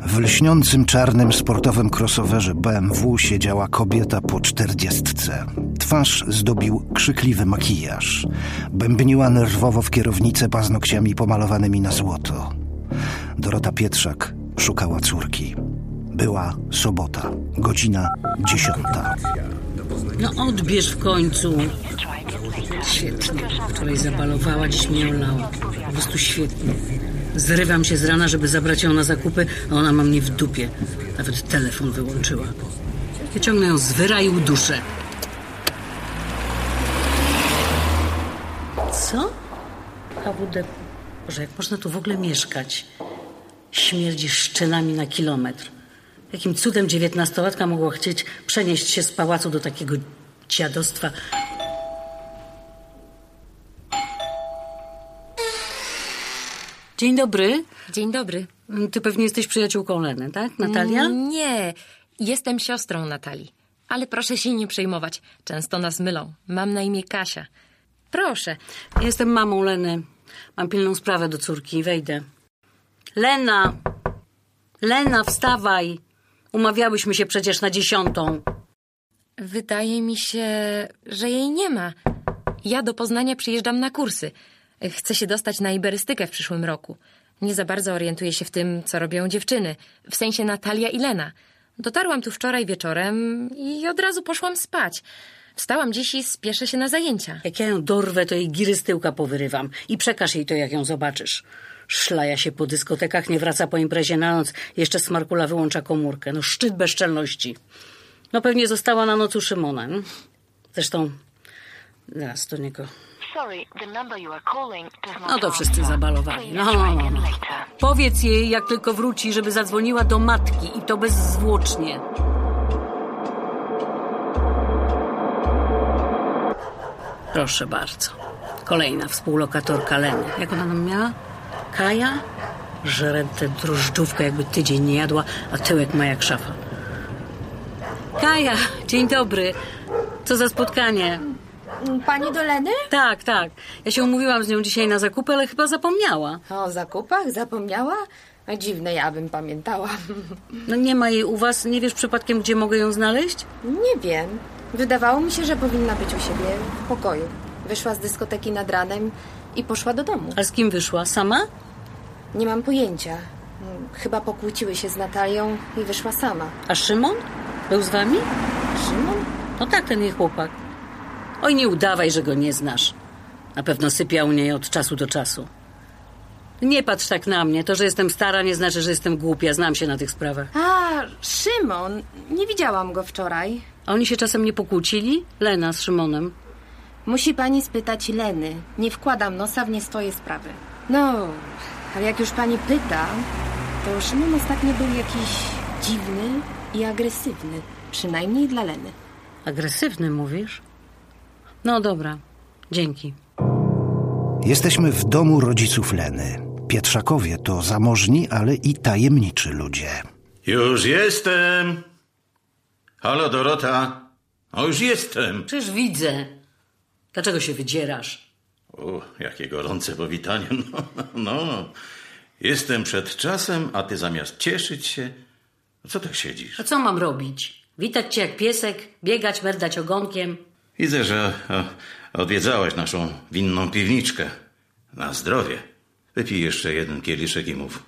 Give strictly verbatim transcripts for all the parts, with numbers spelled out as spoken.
W lśniącym czarnym sportowym crossoverze B M W siedziała kobieta po czterdziestce. Twarz zdobił krzykliwy makijaż. Bębniła nerwowo w kierownicę paznokciami pomalowanymi na złoto. Dorota Pietrzak szukała córki. Była sobota, godzina dziesiąta. No odbierz w końcu. Świetnie. Wczoraj zabalowała, dziś mnie olała. Po prostu świetnie. Zrywam się z rana, żeby zabrać ją na zakupy, a ona ma mnie w dupie. Nawet telefon wyłączyła. Wyciągnę ją z wyra i uduszę. Co? H W D. Boże, jak można tu w ogóle mieszkać? Śmierdzi szczelami na kilometr. Jakim cudem dziewiętnastolatka mogła chcieć przenieść się z pałacu do takiego dziadostwa? Dzień dobry. Dzień dobry. Ty pewnie jesteś przyjaciółką Leny, tak? Natalia? Nie, jestem siostrą Natalii. Ale proszę się nie przejmować. Często nas mylą. Mam na imię Kasia. Proszę. Jestem mamą Leny. Mam pilną sprawę do córki. Wejdę. Lena! Lena, wstawaj! Umawiałyśmy się przecież na dziesiątą. Wydaje mi się, że jej nie ma. Ja do Poznania przyjeżdżam na kursy. Chcę się dostać na iberystykę w przyszłym roku. Nie za bardzo orientuję się w tym, co robią dziewczyny. W sensie Natalia i Lena. Dotarłam tu wczoraj wieczorem i od razu poszłam spać. Wstałam dziś i spieszę się na zajęcia. Jak ja ją dorwę, to jej giry z tyłka powyrywam. I przekaż jej to, jak ją zobaczysz. Szlaja się po dyskotekach, nie wraca po imprezie na noc. Jeszcze Smarkula wyłącza komórkę. No szczyt bezczelności. No pewnie została na noc u Szymona. No? Zresztą zaraz do niego... No to wszyscy zabalowali. No, no, no, no. Powiedz jej, jak tylko wróci, żeby zadzwoniła do matki i to bezzwłocznie. Proszę bardzo. Kolejna współlokatorka Leny. Jak ona nam miała? Kaja? Żre tę drożdżówkę, jakby tydzień nie jadła, a tyłek ma jak szafa. Kaja, dzień dobry. Co za spotkanie? Pani do Leny? Tak, tak. Ja się umówiłam z nią dzisiaj na zakupy, ale chyba zapomniała. O zakupach? Zapomniała? A dziwne, ja bym pamiętała. No nie ma jej u was? Nie wiesz przypadkiem, gdzie mogę ją znaleźć? Nie wiem. Wydawało mi się, że powinna być u siebie w pokoju. Wyszła z dyskoteki nad ranem i poszła do domu. A z kim wyszła? Sama? Nie mam pojęcia. Chyba pokłóciły się z Natalią i wyszła sama. A Szymon? Był z wami? Szymon? No tak, ten jej chłopak. Oj, nie udawaj, że go nie znasz. Na pewno sypia u niej od czasu do czasu. Nie patrz tak na mnie. To, że jestem stara, nie znaczy, że jestem głupia. Znam się na tych sprawach. A, Szymon. Nie widziałam go wczoraj. A oni się czasem nie pokłócili? Lena z Szymonem. Musi pani spytać Leny. Nie wkładam nosa w nie swoje sprawy. No, ale jak już pani pyta, to Szymon ostatnio był jakiś dziwny i agresywny. Przynajmniej dla Leny. Agresywny, mówisz? No dobra, dzięki. Jesteśmy w domu rodziców Leny. Pietrzakowie to zamożni, ale i tajemniczy ludzie. Już jestem. Halo, Dorota. O, już jestem. Przecież widzę. Dlaczego się wydzierasz? O, jakie gorące powitanie. No, no. Jestem przed czasem, a ty zamiast cieszyć się, co tak siedzisz? A co mam robić? Witać cię jak piesek, biegać, merdać ogonkiem? Widzę, że o, odwiedzałaś naszą winną piwniczkę. Na zdrowie. Wypij jeszcze jeden kieliszek i mów.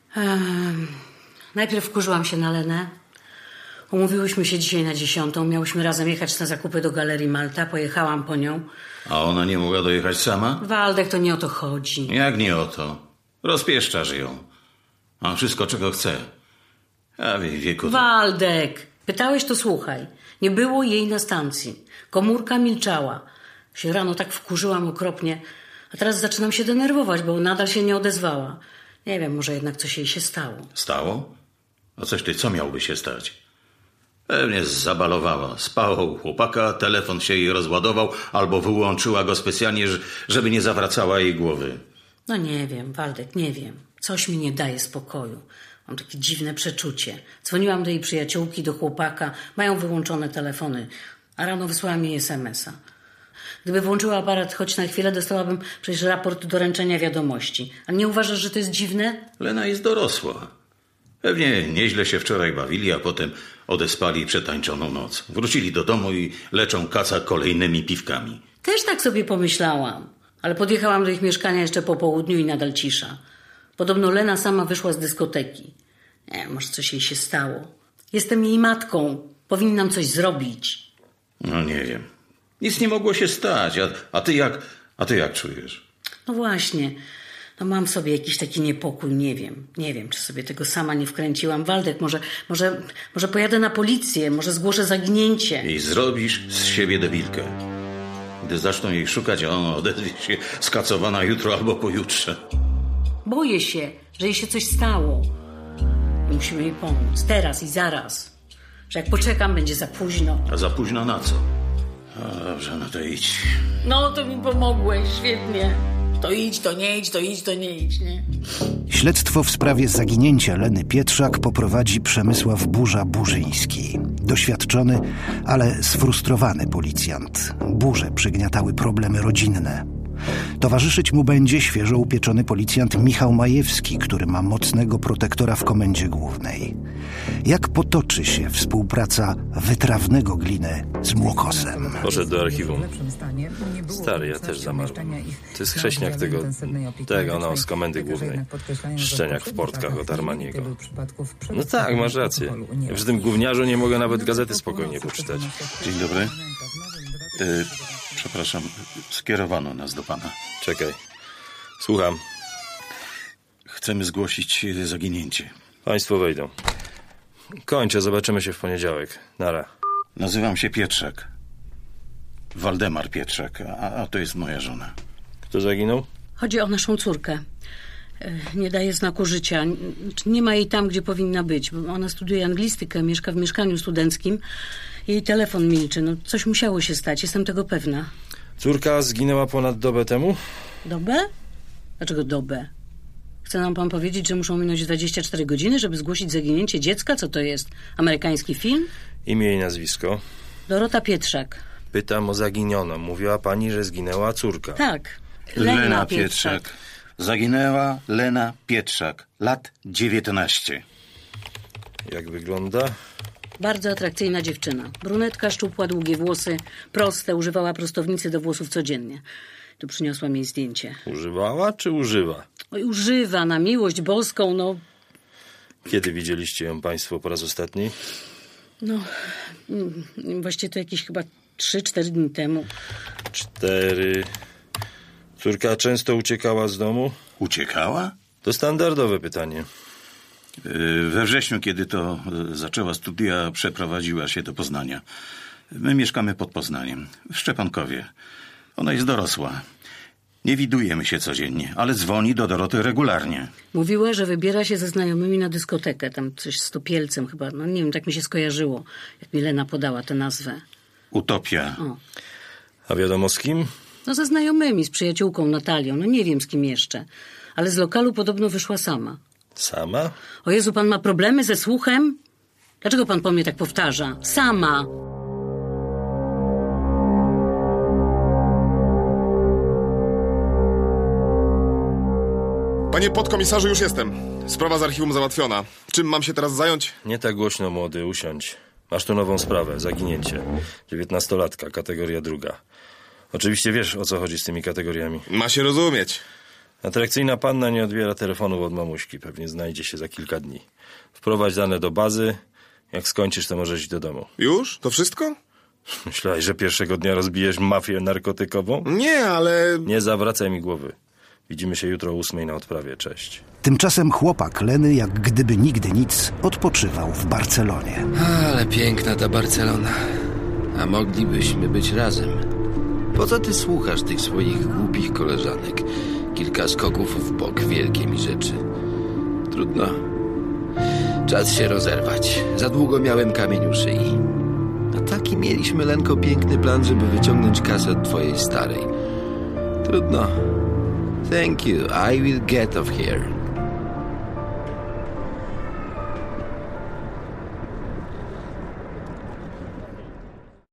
Um, najpierw wkurzyłam się na Lenę. Umówiłyśmy się dzisiaj na dziesiątą. Miałyśmy razem jechać na zakupy do Galerii Malta. Pojechałam po nią. A ona nie mogła dojechać sama? Waldek, to nie o to chodzi. Jak nie o to? Rozpieszczasz ją. Mam wszystko, czego chce. A w jej wieku... To... Waldek, pytałeś, to słuchaj. Nie było jej na stacji. Komórka milczała. Się rano tak wkurzyłam okropnie. A teraz zaczynam się denerwować, bo nadal się nie odezwała. Nie wiem, może jednak coś jej się stało. Stało? A coś ty, co miałoby się stać? Pewnie zabalowała. Spała u chłopaka, telefon się jej rozładował albo wyłączyła go specjalnie, żeby nie zawracała jej głowy. No nie wiem, Waldek, nie wiem. Coś mi nie daje spokoju. Mam takie dziwne przeczucie. Dzwoniłam do jej przyjaciółki, do chłopaka. Mają wyłączone telefony. A rano wysłałam jej es em es a. Gdyby włączyła aparat choć na chwilę, dostałabym przecież raport doręczenia wiadomości. A nie uważasz, że to jest dziwne? Lena jest dorosła. Pewnie nieźle się wczoraj bawili, a potem odespali przetańczoną noc. Wrócili do domu i leczą kaca kolejnymi piwkami. Też tak sobie pomyślałam, ale podjechałam do ich mieszkania jeszcze po południu i nadal cisza. Podobno Lena sama wyszła z dyskoteki. Nie, może coś jej się stało. Jestem jej matką. Powinnam coś zrobić. No nie wiem. Nic nie mogło się stać. A, a ty jak, a ty jak czujesz? No właśnie. No mam w sobie jakiś taki niepokój. Nie wiem. Nie wiem, czy sobie tego sama nie wkręciłam. Waldek, może, może, może pojadę na policję. Może zgłoszę zaginięcie. I zrobisz z siebie debilkę. Gdy zaczną jej szukać, a ona odezwie się skacowana jutro albo pojutrze. Boję się, że jej się coś stało. Musimy jej pomóc. Teraz i zaraz. Że jak poczekam, będzie za późno. A za późno na co? A dobrze, no to idź. No, to mi pomogłeś. Świetnie. To idź, to nie idź, to idź, to nie idź, nie? Śledztwo w sprawie zaginięcia Leny Pietrzak poprowadzi Przemysław Burza-Burzyński. Doświadczony, ale sfrustrowany policjant. Burze przygniatały problemy rodzinne. Towarzyszyć mu będzie świeżo upieczony policjant Michał Majewski, który ma mocnego protektora w Komendzie Głównej. Jak potoczy się współpraca wytrawnego Gliny z Młokosem? Poszedł do archiwum. Stary, ja też zamarłem. To jest chrześniak tego, tego no, z Komendy Głównej. Szczeniak w portkach od Armaniego. No tak, masz rację. Ja przy tym gówniarzu nie mogę nawet gazety spokojnie poczytać. Dzień dobry. Y, przepraszam, skierowano nas do pana. Czekaj. Słucham. Chcemy zgłosić zaginięcie. Państwo wejdą. Kończę, zobaczymy się w poniedziałek. Nara. Nazywam się Pietrzak. Waldemar Pietrzak, a, a to jest moja żona. Kto zaginął? Chodzi o naszą córkę. Nie daje znaku życia. Nie ma jej tam, gdzie powinna być. Bo ona studiuje anglistykę, mieszka w mieszkaniu studenckim. Jej telefon milczy. No, coś musiało się stać, jestem tego pewna. Córka zginęła ponad dobę temu? Dobę? Dlaczego dobę? Chce nam pan powiedzieć, że muszą minąć dwadzieścia cztery godziny, żeby zgłosić zaginięcie dziecka? Co to jest? Amerykański film? Imię i nazwisko? Dorota Pietrzak. Pytam o zaginioną. Mówiła pani, że zginęła córka. Tak. Lena, Lena Pietrzak. Pietrzak. Zaginęła Lena Pietrzak. Lat dziewiętnaście. Jak wygląda? Bardzo atrakcyjna dziewczyna. Brunetka, szczupła, długie włosy, proste, używała prostownicy do włosów codziennie. Tu przyniosłam jej zdjęcie. Używała czy używa? Oj, używa, na miłość boską, no... Kiedy widzieliście ją państwo po raz ostatni? No, mm, właściwie to jakieś chyba trzy, cztery dni temu. Cztery... Córka często uciekała z domu? Uciekała? To standardowe pytanie. We wrześniu, kiedy to zaczęła studia, przeprowadziła się do Poznania. My mieszkamy pod Poznaniem, w Szczepankowie. Ona jest dorosła. Nie widujemy się codziennie, ale dzwoni do Doroty regularnie. Mówiła, że wybiera się ze znajomymi na dyskotekę, tam coś z Topielcem chyba. No nie wiem, tak mi się skojarzyło, jak mi Lena podała tę nazwę. Utopia. O. A wiadomo z kim? No ze znajomymi, z przyjaciółką Natalią, no nie wiem z kim jeszcze. Ale z lokalu podobno wyszła sama. Sama? O Jezu, pan ma problemy ze słuchem? Dlaczego pan po mnie tak powtarza? Sama. Panie podkomisarzu, już jestem. Sprawa z archiwum załatwiona. Czym mam się teraz zająć? Nie tak głośno, młody, usiądź. Masz tu nową sprawę, zaginięcie. Dziewiętnastolatka, kategoria druga. Oczywiście wiesz, o co chodzi z tymi kategoriami. Ma się rozumieć. Atrakcyjna panna nie odbiera telefonów od mamuśki. Pewnie znajdzie się za kilka dni. Wprowadź dane do bazy. Jak skończysz, to możesz iść do domu. Już? To wszystko? Myślałeś, że pierwszego dnia rozbijesz mafię narkotykową? Nie, ale... Nie zawracaj mi głowy. Widzimy się jutro o ósmej na odprawie. Cześć. Tymczasem chłopak Leny, jak gdyby nigdy nic, odpoczywał w Barcelonie. Ale piękna ta Barcelona. A moglibyśmy być razem. Po co ty słuchasz tych swoich głupich koleżanek? Kilka skoków w bok, wielkie mi rzeczy. Trudno. Czas się rozerwać. Za długo miałem kamień u szyi. A taki mieliśmy, Lenko, piękny plan, żeby wyciągnąć kasę od twojej starej. Trudno. Thank you. I will get off here.